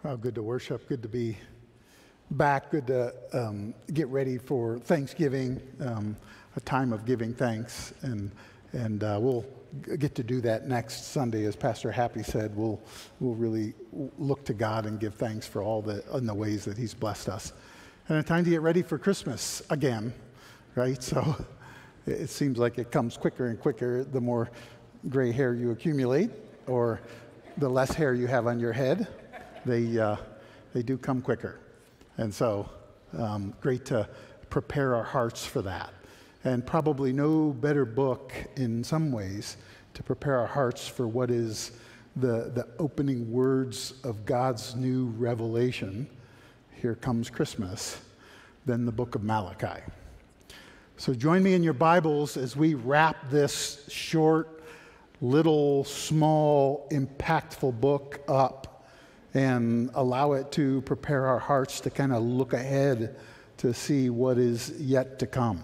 Oh, good to worship. Good to be back. Good to get ready for Thanksgiving, a time of giving thanks, and we'll get to do that next Sunday, as Pastor Happy said. We'll really look to God and give thanks for all in the ways that He's blessed us, and a time to get ready for Christmas again, right? So it seems like it comes quicker and quicker the more gray hair you accumulate, or the less hair you have on your head. They do come quicker. And so great to prepare our hearts for that. And probably no better book in some ways to prepare our hearts for what is the opening words of God's new revelation, here comes Christmas, than the book of Malachi. So join me in your Bibles as we wrap this short, little, small, impactful book up and allow it to prepare our hearts to kind of look ahead to see what is yet to come.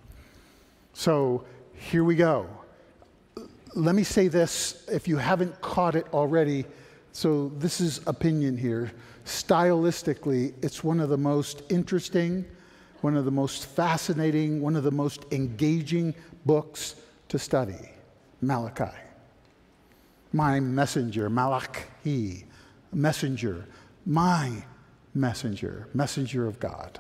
So here we go. Let me say this, if you haven't caught it already, so this is opinion here. Stylistically, it's one of the most interesting, one of the most fascinating, one of the most engaging books to study. Malachi. My messenger, Malachi. Messenger, my messenger, messenger of God.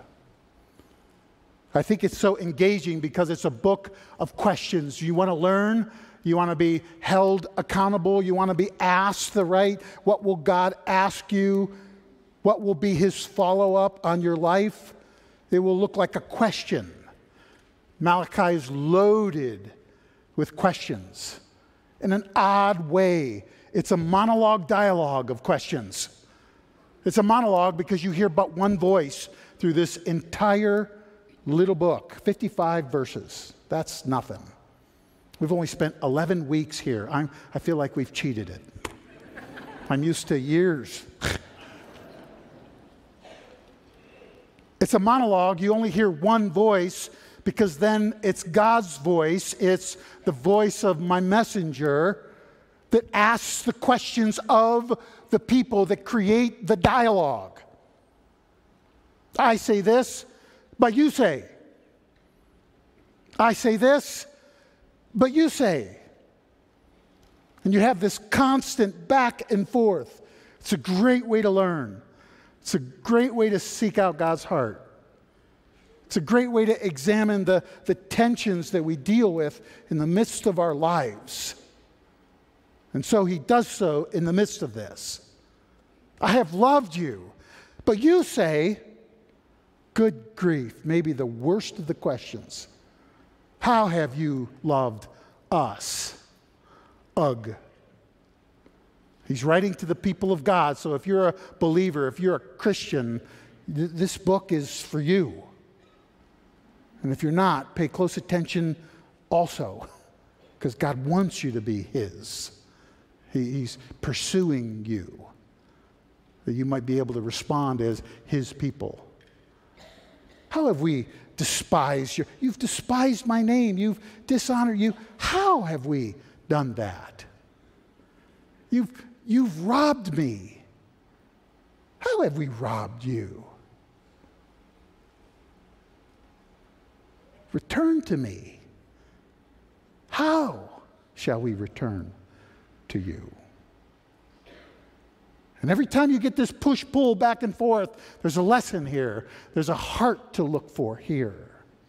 I think it's so engaging because it's a book of questions. You want to learn, you want to be held accountable, you want to be asked what will God ask you? What will be His follow-up on your life? It will look like a question. Malachi is loaded with questions in an odd way. It's a monologue dialogue of questions. It's a monologue because you hear but one voice through this entire little book, 55 verses. That's nothing. We've only spent 11 weeks here. I feel like we've cheated it. I'm used to years. It's a monologue. You only hear one voice because then it's God's voice. It's the voice of my messenger that asks the questions of the people that create the dialogue. I say this, but you say. I say this, but you say. And you have this constant back and forth. It's a great way to learn. It's a great way to seek out God's heart. It's a great way to examine the tensions that we deal with in the midst of our lives. And so He does so in the midst of this. I have loved you, but you say, good grief, maybe the worst of the questions. How have you loved us? Ugh. He's writing to the people of God, so if you're a believer, if you're a Christian, this book is for you. And if you're not, pay close attention also, because God wants you to be His. He's pursuing you, that you might be able to respond as His people. How have we despised you? You've despised my name. You've dishonored you. How have we done that? You've robbed me. How have we robbed you? Return to me. How shall we return to you? And every time you get this push-pull back and forth, there's a lesson here. There's a heart to look for here.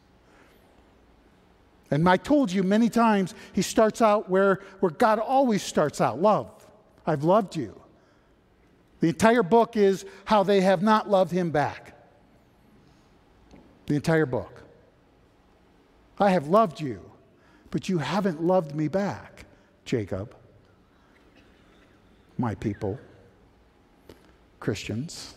And I told you many times, He starts out where God always starts out, love. I've loved you. The entire book is how they have not loved Him back. The entire book. I have loved you, but you haven't loved me back, Jacob. My people, Christians.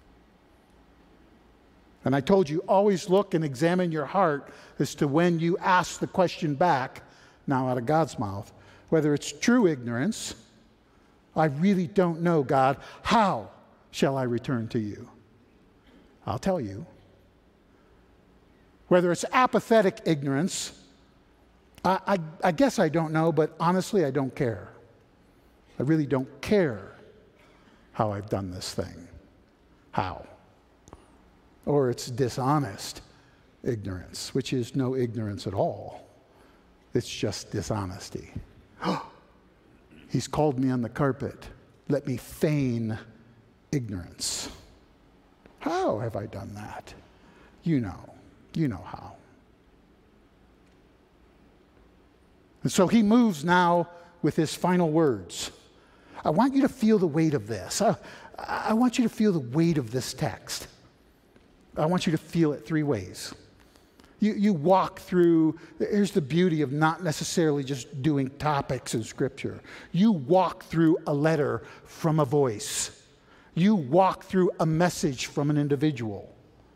And I told you, always look and examine your heart as to when you ask the question back, now out of God's mouth, whether it's true ignorance. I really don't know, God. How shall I return to you? I'll tell you. Whether it's apathetic ignorance, I guess I don't know, but honestly, I don't care. I really don't care how I've done this thing. How? Or it's dishonest ignorance, which is no ignorance at all. It's just dishonesty. He's called me on the carpet. Let me feign ignorance. How have I done that? You know how. And so he moves now with his final words. I want you to feel the weight of this. I want you to feel the weight of this text. I want you to feel it three ways. You walk through, here's the beauty of not necessarily just doing topics in Scripture. You walk through a letter from a voice. You walk through a message from an individual.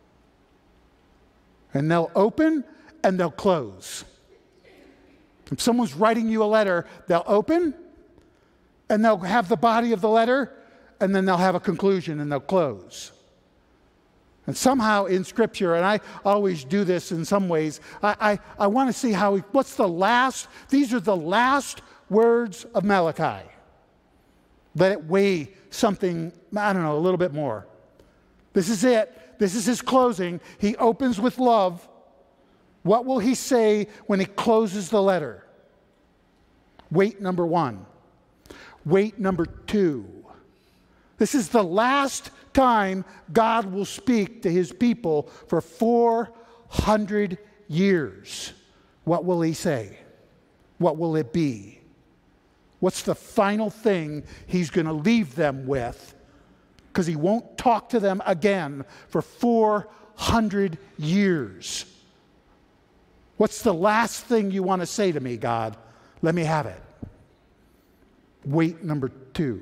And they'll open and they'll close. If someone's writing you a letter, they'll open and they'll have the body of the letter, and then they'll have a conclusion and they'll close. And somehow in Scripture, and I always do this in some ways, I want to see these are the last words of Malachi. Let it weigh something, a little bit more. This is it. This is his closing. He opens with love. What will he say when he closes the letter? Weight number one. Weight number two. This is the last time God will speak to his people for 400 years. What will he say? What will it be? What's the final thing he's going to leave them with? Because he won't talk to them again for 400 years. What's the last thing you want to say to me, God? Let me have it. Weight number two.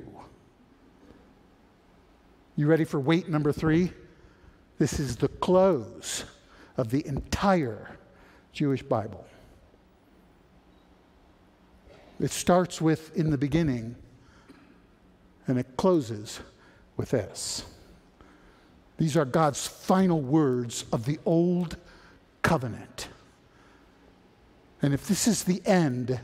You ready for weight number three? This is the close of the entire Jewish Bible. It starts with in the beginning, and it closes with this. These are God's final words of the old covenant. And if this is the end,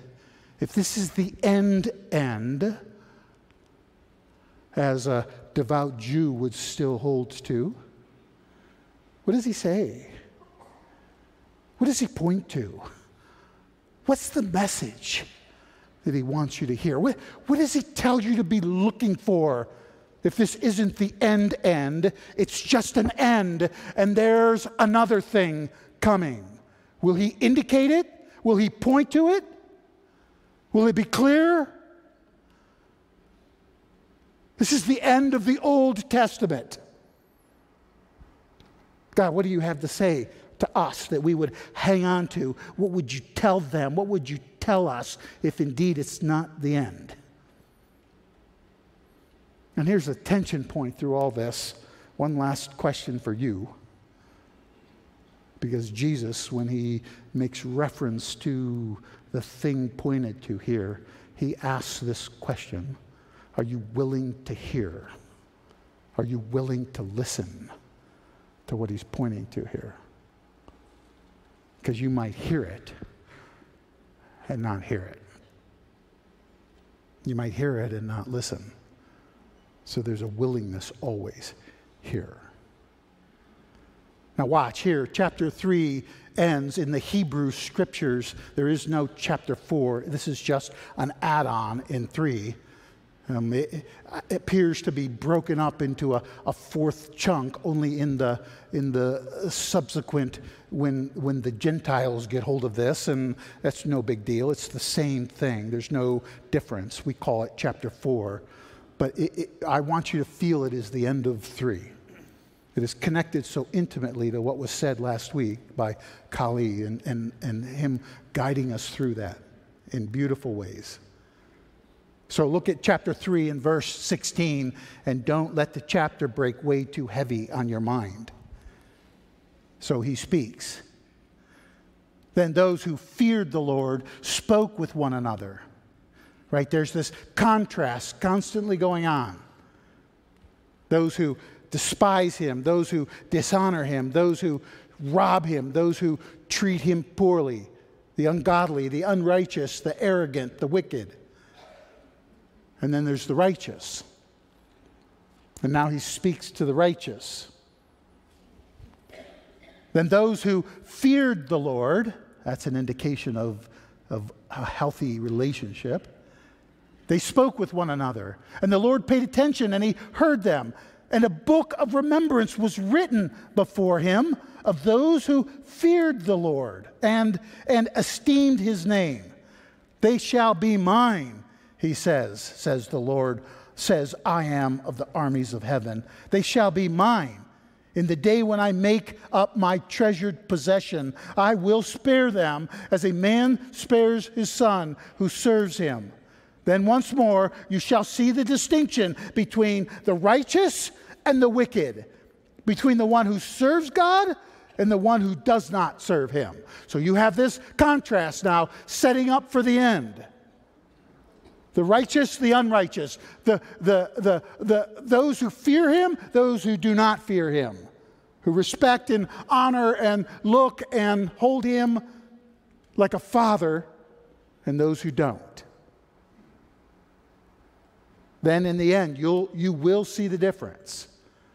as a devout Jew would still hold to, what does he say? What does he point to? What's the message that he wants you to hear? What does he tell you to be looking for? If this isn't the end, it's just an end, and there's another thing coming. Will he indicate it? Will he point to it? Will it be clear? This is the end of the Old Testament. God, what do you have to say to us that we would hang on to? What would you tell them? What would you tell us if indeed it's not the end? And here's a tension point through all this. One last question for you. Because Jesus, when he makes reference to the thing pointed to here, he asks this question: are you willing to hear? Are you willing to listen to what he's pointing to here? Because you might hear it and not hear it. You might hear it and not listen. So there's a willingness always here. Now watch here, chapter 3 ends in the Hebrew Scriptures. There is no chapter 4. This is just an add-on in 3. It appears to be broken up into a fourth chunk only in the subsequent when the Gentiles get hold of this, and that's no big deal. It's the same thing. There's no difference. We call it chapter 4. But I want you to feel it is the end of 3. It is connected so intimately to what was said last week by Kali and him guiding us through that in beautiful ways. So look at chapter 3 and verse 16, and don't let the chapter break way too heavy on your mind. So he speaks. Then those who feared the Lord spoke with one another. Right? There's this contrast constantly going on. Those who despise him, those who dishonor him, those who rob him, those who treat him poorly, the ungodly, the unrighteous, the arrogant, the wicked. And then there's the righteous. And now he speaks to the righteous. Then those who feared the Lord, that's an indication of a healthy relationship, they spoke with one another. And the Lord paid attention and he heard them. And a book of remembrance was written before him of those who feared the Lord and esteemed his name. They shall be mine, he says the Lord, says, I am of the armies of heaven. They shall be mine. In the day when I make up my treasured possession, I will spare them as a man spares his son who serves him. Then once more you shall see the distinction between the righteous and the wicked, between the one who serves God and the one who does not serve him. So you have this contrast now setting up for the end. The righteous, the unrighteous, those who fear him, those who do not fear him, who respect and honor and look and hold him like a father, and those who don't. Then in the end, you will see the difference.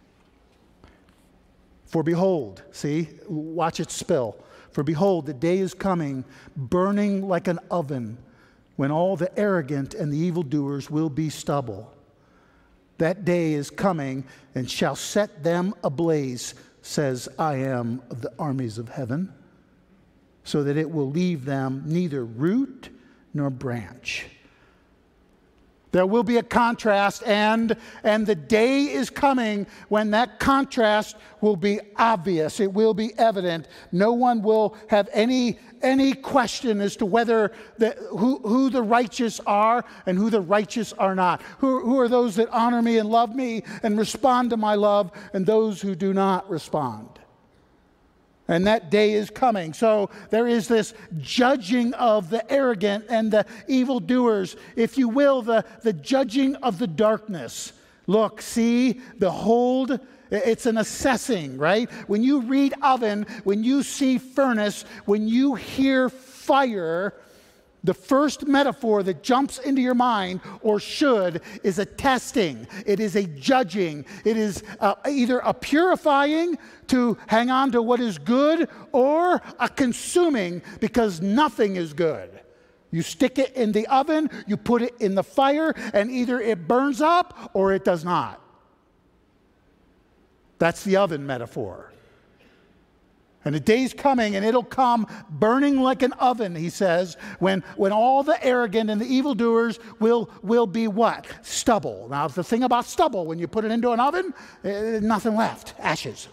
For behold, see, watch it spill. For behold, the day is coming, burning like an oven, when all the arrogant and the evildoers will be stubble. That day is coming and shall set them ablaze, says I am of the armies of heaven, so that it will leave them neither root nor branch. There will be a contrast, and the day is coming when that contrast will be obvious. It will be evident. No one will have any question as to whether who the righteous are and who the righteous are not. Who are those that honor me and love me and respond to my love, and those who do not respond. And that day is coming. So there is this judging of the arrogant and the evildoers, if you will, the judging of the darkness. Look, see, behold, it's an assessing, right? When you read oven, when you see furnace, when you hear fire, the first metaphor that jumps into your mind, or should, is a testing. It is a judging. It is either a purifying to hang on to what is good, or a consuming because nothing is good. You stick it in the oven, you put it in the fire, and either it burns up or it does not. That's the oven metaphor. And the day's coming, and it'll come burning like an oven, he says, when all the arrogant and the evildoers will be what? Stubble. Now, the thing about stubble, when you put it into an oven, nothing left, ashes.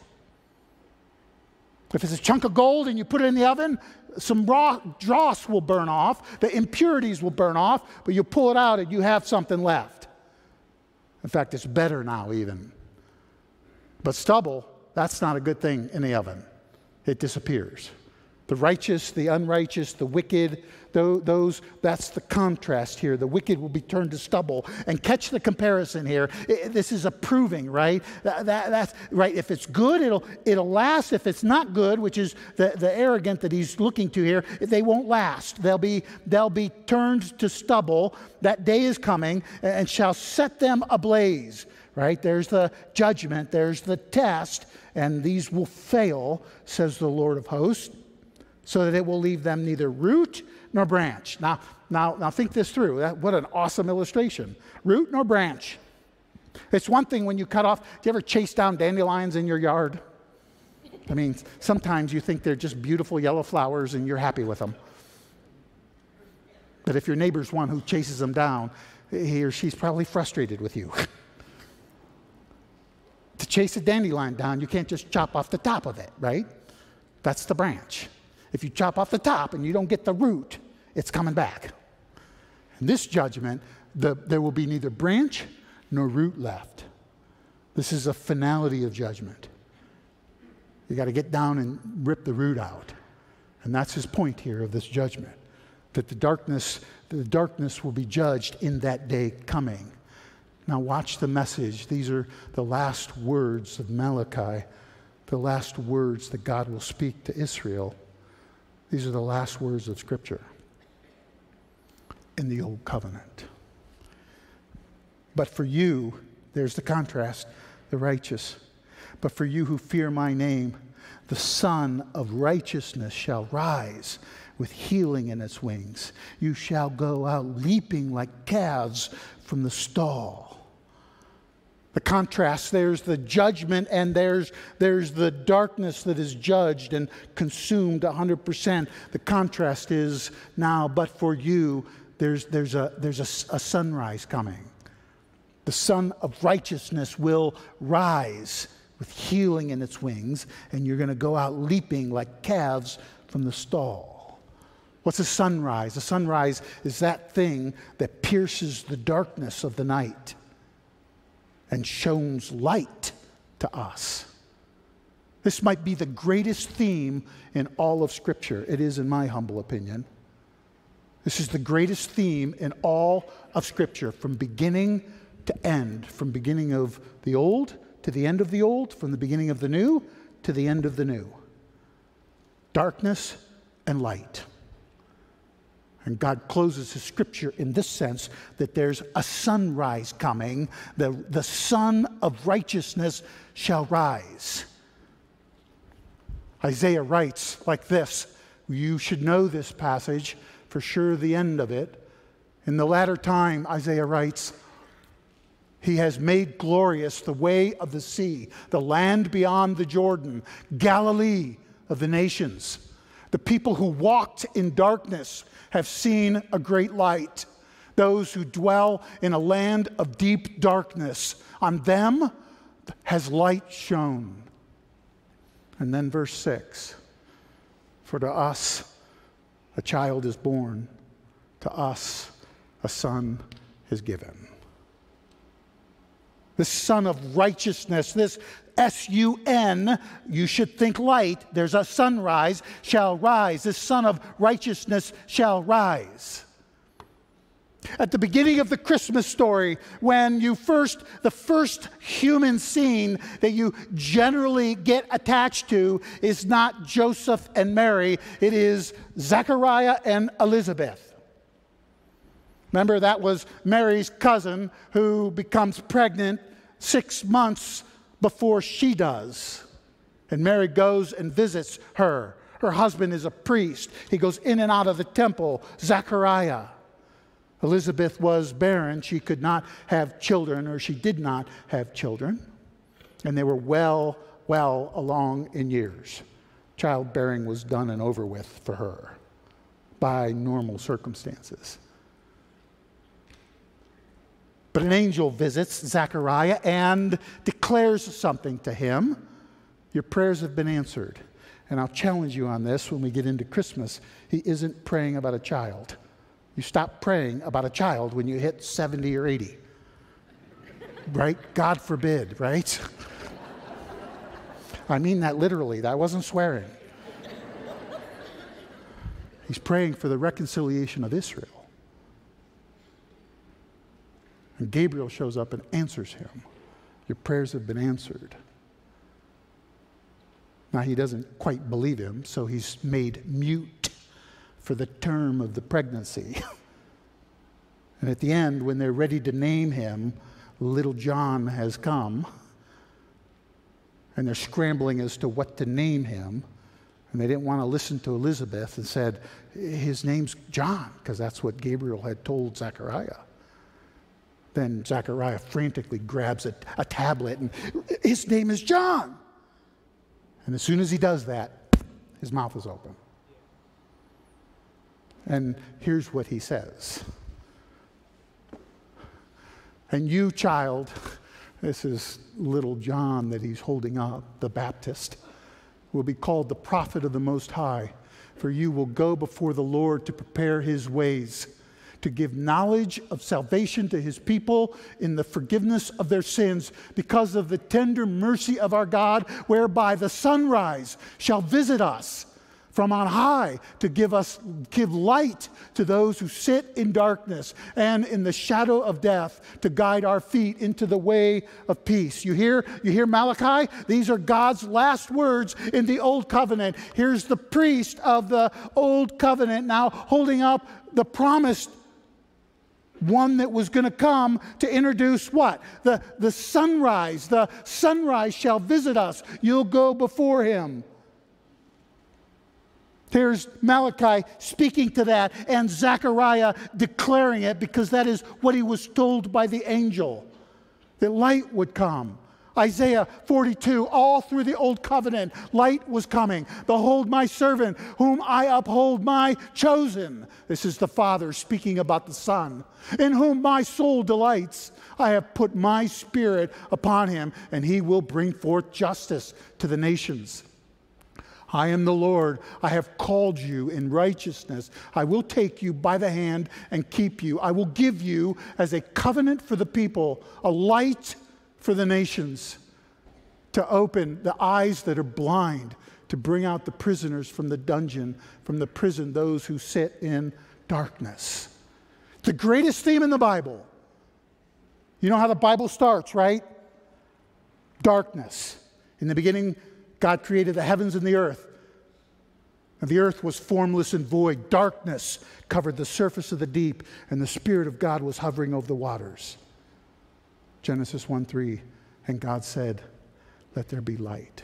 If it's a chunk of gold and you put it in the oven, some dross will burn off, the impurities will burn off, but you pull it out and you have something left. In fact, it's better now even. But stubble, that's not a good thing in the oven. It disappears. The righteous, the unrighteous, the wicked, that's the contrast here. The wicked will be turned to stubble. And catch the comparison here. This is a proving, right? That's right. If it's good, it'll last. If it's not good, which is the arrogant that he's looking to here, they won't last. They'll be turned to stubble. That day is coming and shall set them ablaze. Right? There's the judgment. There's the test. And these will fail, says the Lord of hosts, so that it will leave them neither root nor branch. Now think this through. What an awesome illustration. Root nor branch. It's one thing when you cut off. Do you ever chase down dandelions in your yard? I mean, sometimes you think they're just beautiful yellow flowers and you're happy with them. But if your neighbor's one who chases them down, he or she's probably frustrated with you. To chase a dandelion down, you can't just chop off the top of it, right? That's the branch. If you chop off the top and you don't get the root, it's coming back. In this judgment, there will be neither branch nor root left. This is a finality of judgment. You got to get down and rip the root out. And that's his point here of this judgment, that the darkness will be judged in that day coming. Now watch the message. These are the last words of Malachi, the last words that God will speak to Israel. These are the last words of Scripture in the Old Covenant. But for you, there's the contrast. the righteous. But for you who fear my name, the Sun of Righteousness shall rise with healing in its wings. You shall go out leaping like calves from the stall. The contrast, there's the judgment and there's the darkness that is judged and consumed 100%. The contrast is now, but for you, there's a sunrise coming. The Sun of Righteousness will rise with healing in its wings, and you're going to go out leaping like calves from the stall. What's a sunrise? A sunrise is that thing that pierces the darkness of the night and shines light to us. This might be the greatest theme in all of Scripture. It is, in my humble opinion. This is the greatest theme in all of Scripture, from beginning to end, from beginning of the Old to the end of the Old, from the beginning of the New to the end of the New. Darkness and light. And God closes His Scripture in this sense, that there's a sunrise coming. The Sun of Righteousness shall rise. Isaiah writes like this. You should know this passage, for sure the end of it. In the latter time, Isaiah writes, He has made glorious the way of the sea, the land beyond the Jordan, Galilee of the nations. The people who walked in darkness have seen a great light. Those who dwell in a land of deep darkness, on them has light shone. And then verse 6, for to us a child is born, to us a son is given. The Sun of Righteousness, this S-U-N, you should think light. There's a sunrise, shall rise. This Sun of Righteousness shall rise. At the beginning of the Christmas story, when the first human scene that you generally get attached to is not Joseph and Mary, it is Zechariah and Elizabeth. Remember, that was Mary's cousin who becomes pregnant 6 months before she does. And Mary goes and visits her. Her husband is a priest. He goes in and out of the temple, Zechariah. Elizabeth was barren. She could not have children, or she did not have children. And they were well along in years. Childbearing was done and over with for her by normal circumstances. But an angel visits Zechariah and declares something to him. Your prayers have been answered. And I'll challenge you on this when we get into Christmas. He isn't praying about a child. You stop praying about a child when you hit 70 or 80. Right? God forbid, right? I mean that literally. I wasn't swearing. He's praying for the reconciliation of Israel. And Gabriel shows up and answers him. Your prayers have been answered. Now, he doesn't quite believe him, so he's made mute for the term of the pregnancy. And at the end, when they're ready to name him, little John has come. And they're scrambling as to what to name him. And they didn't want to listen to Elizabeth and said, his name's John, because that's what Gabriel had told Zechariah. Then Zechariah frantically grabs a tablet, and his name is John. And as soon as he does that, his mouth is open. And here's what he says. And you, child, this is little John that he's holding up, the Baptist, will be called the prophet of the Most High, for you will go before the Lord to prepare his ways, to give knowledge of salvation to his people in the forgiveness of their sins, because of the tender mercy of our God, whereby the sunrise shall visit us from on high, to give light to those who sit in darkness and in the shadow of death, to guide our feet into the way of peace. You hear Malachi? These are God's last words in the Old Covenant. Here's the priest of the Old Covenant now holding up the promised One that was going to come to introduce what? The sunrise. The sunrise shall visit us. You'll go before him. There's Malachi speaking to that, and Zechariah declaring it, because that is what he was told by the angel, that light would come. Isaiah 42, all through the Old Covenant, light was coming. Behold my servant, whom I uphold, my chosen. This is the Father speaking about the Son, in whom my soul delights. I have put my Spirit upon him, and he will bring forth justice to the nations. I am the Lord. I have called you in righteousness. I will take you by the hand and keep you. I will give you as a covenant for the people, a light for the nations, to open the eyes that are blind, to bring out the prisoners from the dungeon, from the prison, those who sit in darkness. The greatest theme in the Bible. You know how the Bible starts, right? Darkness. In the beginning, God created the heavens and the earth. And the earth was formless and void. Darkness covered the surface of the deep, and the Spirit of God was hovering over the waters. Genesis 1:3, and God said, let there be light.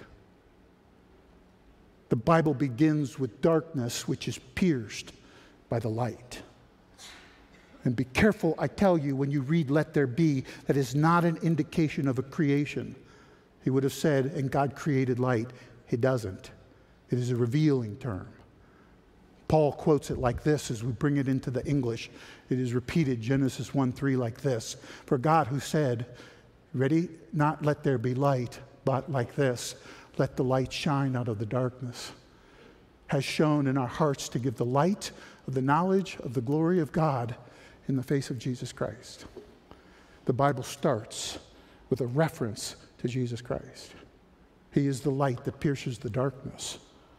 The Bible begins with darkness, which is pierced by the light. And be careful, I tell you, when you read let there be, that is not an indication of a creation. He would have said, and God created light. He doesn't. It is a revealing term. Paul quotes it like this as we bring it into the English. It is repeated, Genesis 1:3, like this. For God who said, ready, not let there be light, but like this, let the light shine out of the darkness, has shone in our hearts to give the light of the knowledge of the glory of God in the face of Jesus Christ. The Bible starts with a reference to Jesus Christ. He is the light that pierces the darkness.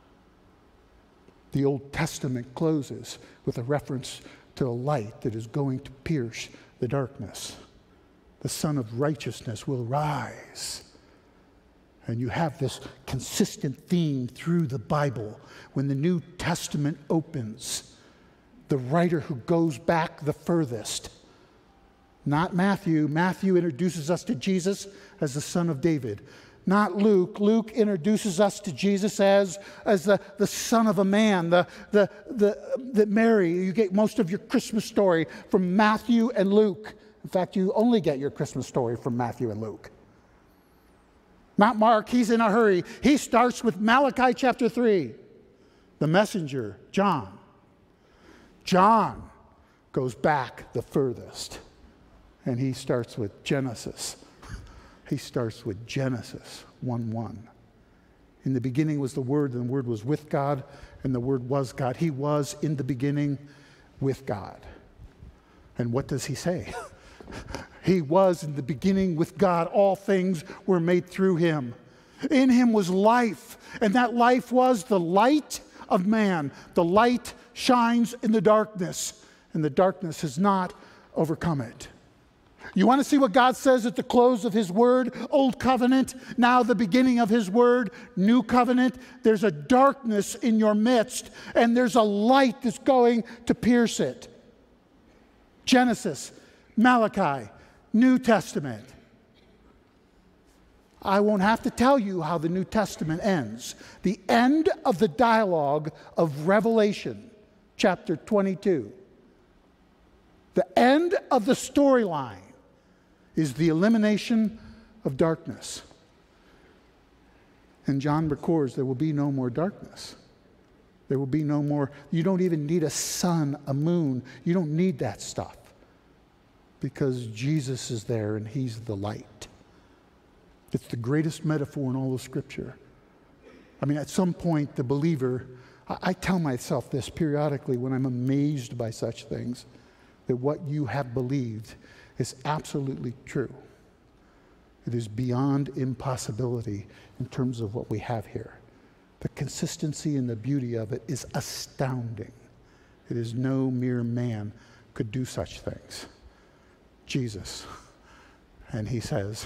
The Old Testament closes with a reference to a light that is going to pierce the darkness. The Son of Righteousness will rise. And you have this consistent theme through the Bible. When the New Testament opens, the writer who goes back the furthest, not Matthew. Matthew introduces us to Jesus as the Son of David. Not Luke. Luke introduces us to Jesus as the son of a man, the Mary. You get most of your Christmas story from Matthew and Luke. In fact, you only get your Christmas story from Matthew and Luke. Not Mark, he's in a hurry. He starts with Malachi chapter 3. The messenger, John. John goes back the furthest. And he starts with Genesis. He starts with Genesis 1:1. In the beginning was the Word, and the Word was with God, and the Word was God. He was in the beginning with God. And what does he say? He was in the beginning with God. All things were made through him. In him was life, and that life was the light of man. The light shines in the darkness, and the darkness has not overcome it. You want to see what God says at the close of his word? Old covenant, now the beginning of his word, new covenant. There's a darkness in your midst, and there's a light that's going to pierce it. Genesis, Malachi, New Testament. I won't have to tell you how the New Testament ends. The end of the dialogue of Revelation, chapter 22. The end of the storyline is the elimination of darkness. And John records there will be no more darkness. There will be no more. You don't even need a sun, a moon. You don't need that stuff, because Jesus is there and he's the light. It's the greatest metaphor in all of Scripture. I mean, at some point, the believer, I tell myself this periodically when I'm amazed by such things, that what you have believed is absolutely true. It is beyond impossibility in terms of what we have here. The consistency and the beauty of it is astounding. It is no mere man could do such things. Jesus. And he says,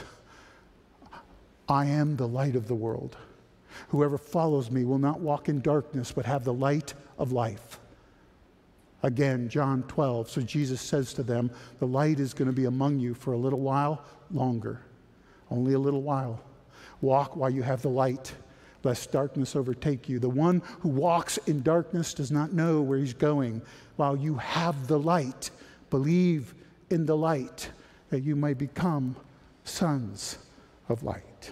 I am the light of the world. Whoever follows me will not walk in darkness, but have the light of life. Again, John 12. So Jesus says to them, the light is going to be among you for a little while longer. Only a little while. Walk while you have the light, lest darkness overtake you. The one who walks in darkness does not know where he's going. While you have the light, believe in the light, that you may become sons of light.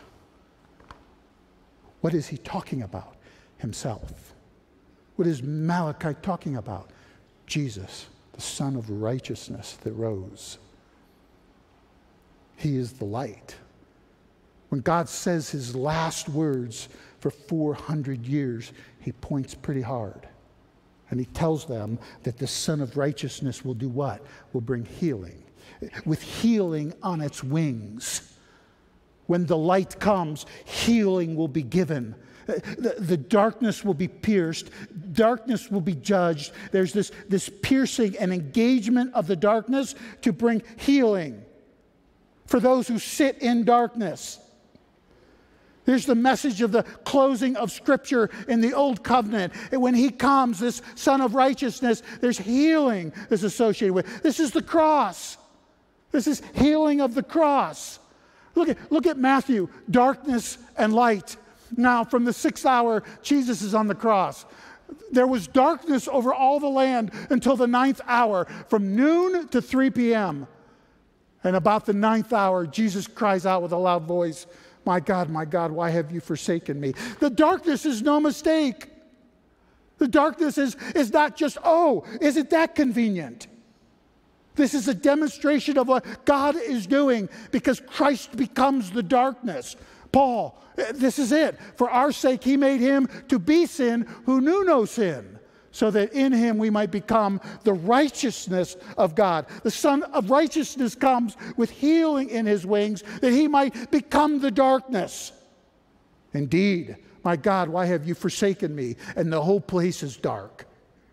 What is he talking about? Himself. What is Malachi talking about? Jesus, the Son of righteousness that rose. He is the light. When God says his last words for 400 years, he points pretty hard. And he tells them that the Son of righteousness will do what? Will bring healing. With healing on its wings. When the light comes, healing will be given. The darkness will be pierced. Darkness will be judged. There's this piercing and engagement of the darkness to bring healing for those who sit in darkness. Here's the message of the closing of Scripture in the Old Covenant. And when he comes, this Son of righteousness, there's healing that's associated with it. This is the cross. This is healing of the cross. Look at Matthew, darkness and light. Now, from the 6th hour, Jesus is on the cross. There was darkness over all the land until the 9th hour, from noon to 3 p.m. And about the 9th hour, Jesus cries out with a loud voice, my God, why have you forsaken me? The darkness is no mistake. The darkness is not just, oh, isn't that convenient? This is a demonstration of what God is doing because Christ becomes the darkness. Paul, this is it. For our sake, he made him to be sin who knew no sin, so that in him we might become the righteousness of God. The Son of righteousness comes with healing in his wings, that he might become the darkness. Indeed, my God, why have you forsaken me? And the whole place is dark.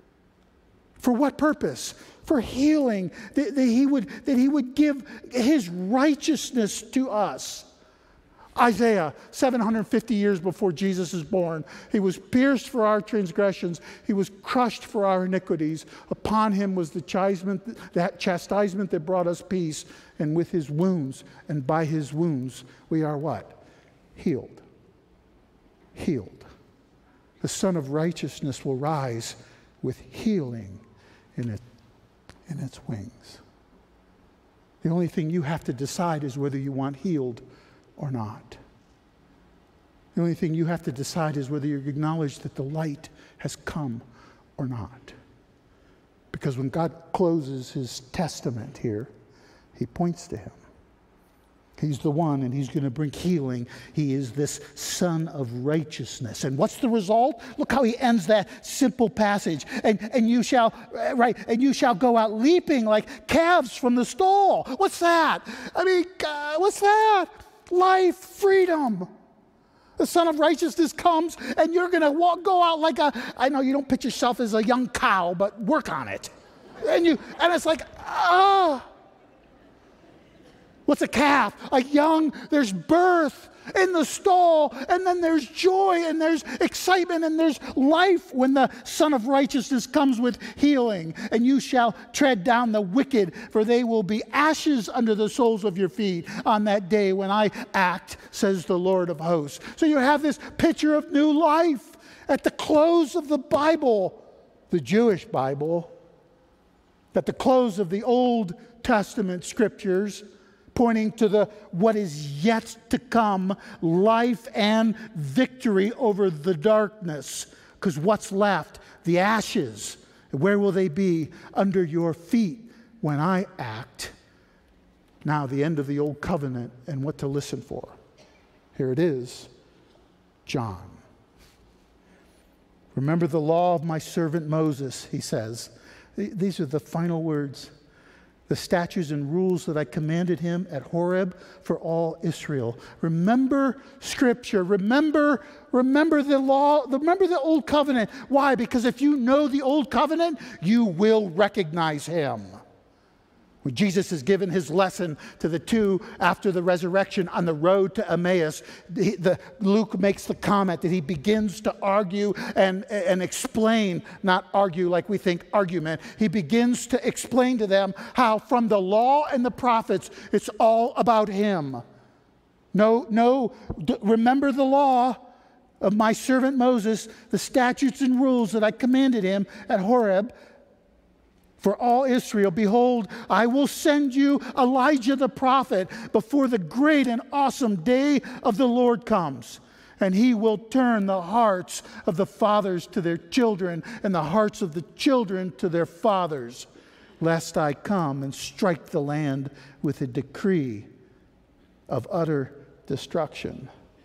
For what purpose? For healing, that he would give his righteousness to us. Isaiah, 750 years before Jesus is born, he was pierced for our transgressions. He was crushed for our iniquities. Upon him was the chastisement that brought us peace. And with his wounds, and by his wounds, we are what? Healed. Healed. The Son of righteousness will rise with healing in its wings. The only thing you have to decide is whether you want healed or not. The only thing you have to decide is whether you acknowledge that the light has come or not. Because when God closes his testament here, he points to him. He's the one, and he's going to bring healing. He is this Son of righteousness. And what's the result? Look how he ends that simple passage. And you shall go out leaping like calves from the stall. What's that? I mean, what's that? Life, freedom. The Son of righteousness comes, and you're going to go out like I know you don't picture yourself as a young cow, but work on it. And it's like, what's a calf? There's birth in the stall, and then there's joy, and there's excitement, and there's life when the Son of righteousness comes with healing. And you shall tread down the wicked, for they will be ashes under the soles of your feet on that day when I act, says the Lord of hosts. So you have this picture of new life at the close of the Bible, the Jewish Bible, at the close of the Old Testament scriptures, pointing to what is yet to come, life and victory over the darkness. Because what's left? The ashes. Where will they be? Under your feet when I act. Now, the end of the Old Covenant and what to listen for. Here it is. John. Remember the law of my servant Moses, he says. These are the final words. The statutes and rules that I commanded him at Horeb for all Israel. Remember Scripture. Remember the law. Remember the Old Covenant. Why? Because if you know the Old Covenant, you will recognize him. When Jesus has given his lesson to the two after the resurrection on the road to Emmaus, Luke makes the comment that he begins to argue and explain, not argue like we think argument. He begins to explain to them how from the law and the prophets, it's all about him. Remember the law of my servant Moses, the statutes and rules that I commanded him at Horeb, for all Israel. Behold, I will send you Elijah the prophet before the great and awesome day of the Lord comes. And he will turn the hearts of the fathers to their children and the hearts of the children to their fathers, lest I come and strike the land with a decree of utter destruction.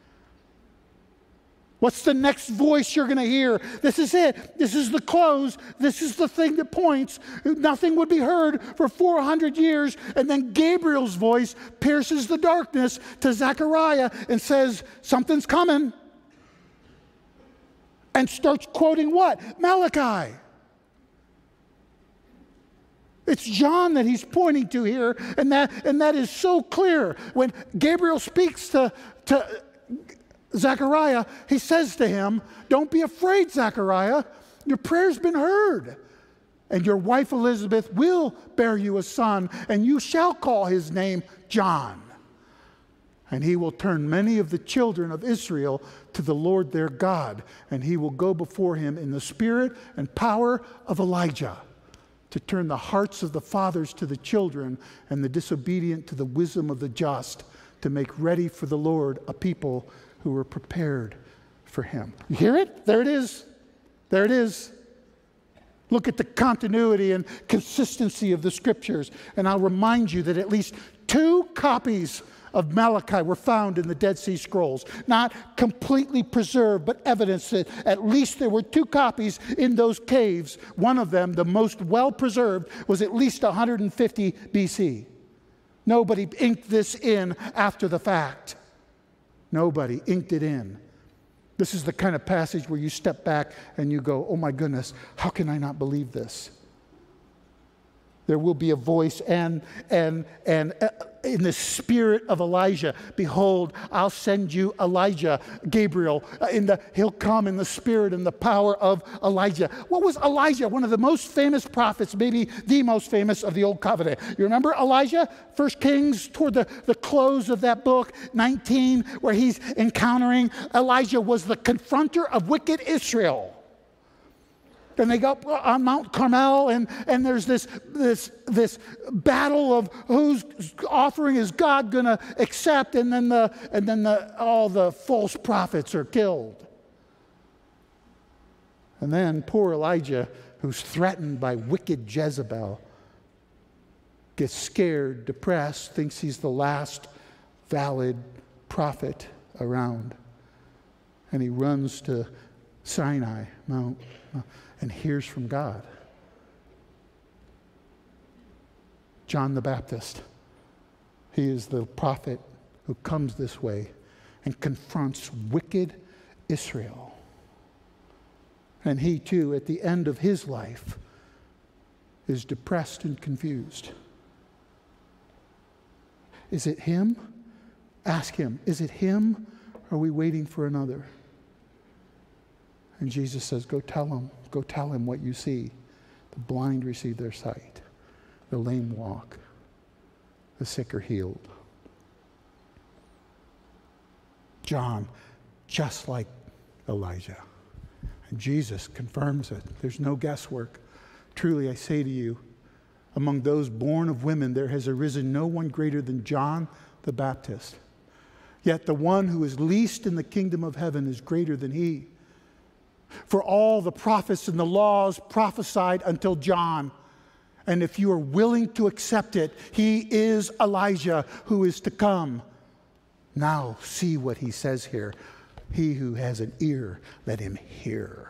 What's the next voice you're going to hear? This is it. This is the close. This is the thing that points. Nothing would be heard for 400 years. And then Gabriel's voice pierces the darkness to Zechariah and says, something's coming. And starts quoting what? Malachi. It's John that he's pointing to here. And that is so clear. When Gabriel speaks to Zechariah, he says to him, don't be afraid, Zechariah. Your prayer's been heard. And your wife Elizabeth will bear you a son, and you shall call his name John. And he will turn many of the children of Israel to the Lord their God, and he will go before him in the spirit and power of Elijah, to turn the hearts of the fathers to the children and the disobedient to the wisdom of the just, to make ready for the Lord a people who were prepared for him. You hear it? There it is. There it is. Look at the continuity and consistency of the scriptures. And I'll remind you that at least 2 copies of Malachi were found in the Dead Sea Scrolls. Not completely preserved, but evidence that at least there were 2 copies in those caves. One of them, the most well preserved, was at least 150 BC. Nobody inked this in after the fact. Nobody inked it in. This is the kind of passage where you step back and you go, oh my goodness, how can I not believe this? There will be a voice and in the spirit of Elijah. Behold, I'll send you Elijah, Gabriel. He'll come in the spirit and the power of Elijah. What was Elijah? One of the most famous prophets, maybe the most famous of the Old Covenant. You remember Elijah? 1 Kings, toward the close of that book, 19, where he's encountering. Elijah was the confronter of wicked Israel. And they go on Mount Carmel, and there's this battle of whose offering is God going to accept, and then all the false prophets are killed. And then poor Elijah, who's threatened by wicked Jezebel, gets scared, depressed, thinks he's the last valid prophet around. And he runs to Sinai, Mount, and hears from God. John the Baptist, he is the prophet who comes this way and confronts wicked Israel. And he too, at the end of his life, is depressed and confused. Is it him? Ask him, is it him? Or are we waiting for another? And Jesus says, go tell him what you see. The blind receive their sight. The lame walk. The sick are healed. John, just like Elijah. And Jesus confirms it. There's no guesswork. Truly, I say to you, among those born of women, there has arisen no one greater than John the Baptist. Yet the one who is least in the kingdom of heaven is greater than he. For all the prophets and the laws prophesied until John. And if you are willing to accept it, he is Elijah who is to come. Now see what he says here. He who has an ear, let him hear.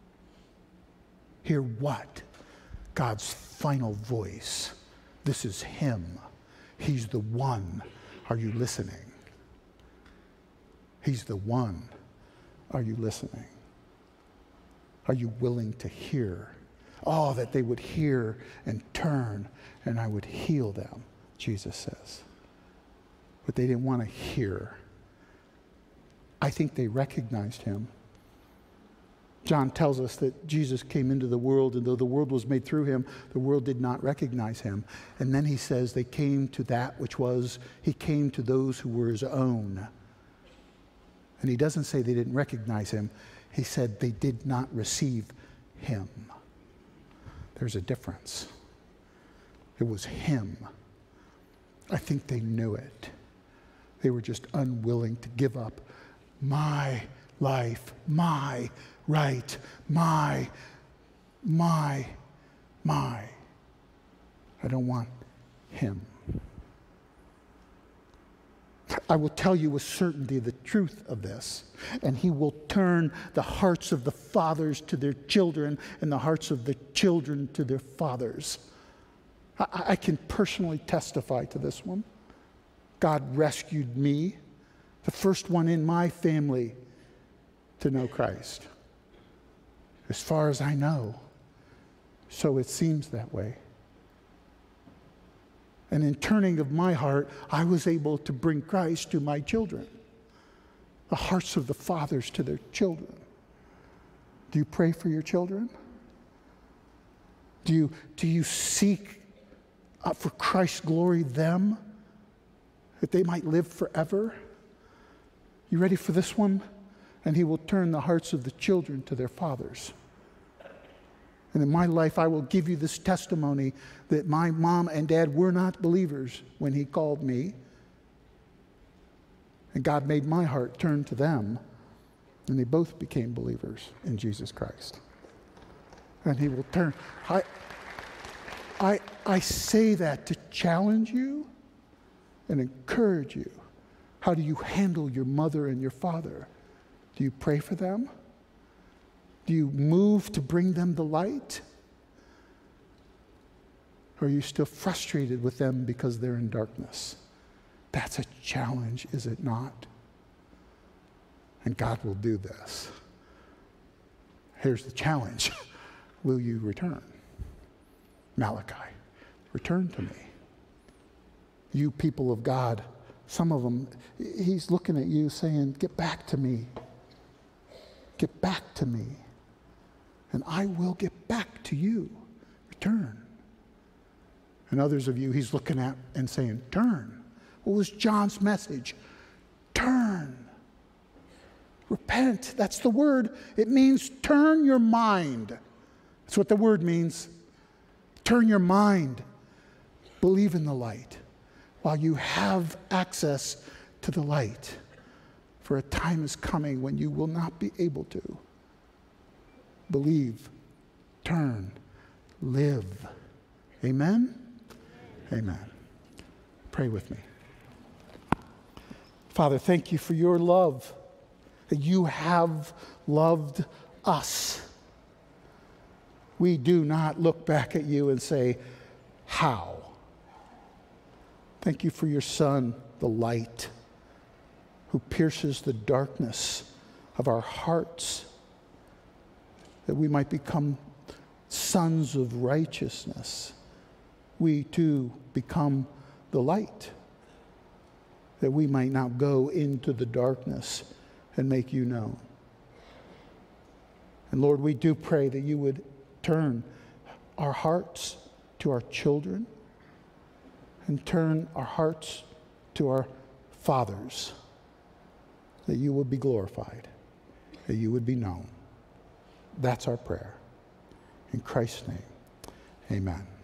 Hear what? God's final voice. This is him. He's the one. Are you listening? He's the one. Are you listening? Are you willing to hear? Oh, that they would hear and turn, and I would heal them, Jesus says. But they didn't want to hear. I think they recognized him. John tells us that Jesus came into the world, and though the world was made through him, the world did not recognize him. And then he says they came to that which was, he came to those who were his own. And he doesn't say they didn't recognize him. He said they did not receive him. There's a difference. It was him. I think they knew it. They were just unwilling to give up my life, my right, my. I don't want him. I will tell you with certainty the truth of this, and he will turn the hearts of the fathers to their children and the hearts of the children to their fathers. I can personally testify to this one. God rescued me, the first one in my family to know Christ. As far as I know, so it seems that way. And in turning of my heart, I was able to bring Christ to my children. The hearts of the fathers to their children. Do you pray for your children? Do you seek for Christ's glory them, that they might live forever? You ready for this one? And he will turn the hearts of the children to their fathers. And in my life, I will give you this testimony that my mom and dad were not believers when he called me. And God made my heart turn to them. And they both became believers in Jesus Christ. And he will turn. I say that to challenge you and encourage you. How do you handle your mother and your father? Do you pray for them? Do you move to bring them the light? Or are you still frustrated with them because they're in darkness? That's a challenge, is it not? And God will do this. Here's the challenge. Will you return? Malachi, return to me. You people of God, some of them, he's looking at you saying, get back to me. Get back to me. And I will get back to you. Return. And others of you, he's looking at and saying, turn. What was John's message? Turn. Repent. That's the word. It means turn your mind. That's what the word means. Turn your mind. Believe in the light while you have access to the light. For a time is coming when you will not be able to. Believe, turn, live. Amen? Amen. Pray with me. Father, thank you for your love, that you have loved us. We do not look back at you and say, how? Thank you for your Son, the light, who pierces the darkness of our hearts, that we might become sons of righteousness. We too become the light, that we might now go into the darkness and make you known. And Lord, we do pray that you would turn our hearts to our children and turn our hearts to our fathers, that you would be glorified, that you would be known. That's our prayer. In Christ's name, amen.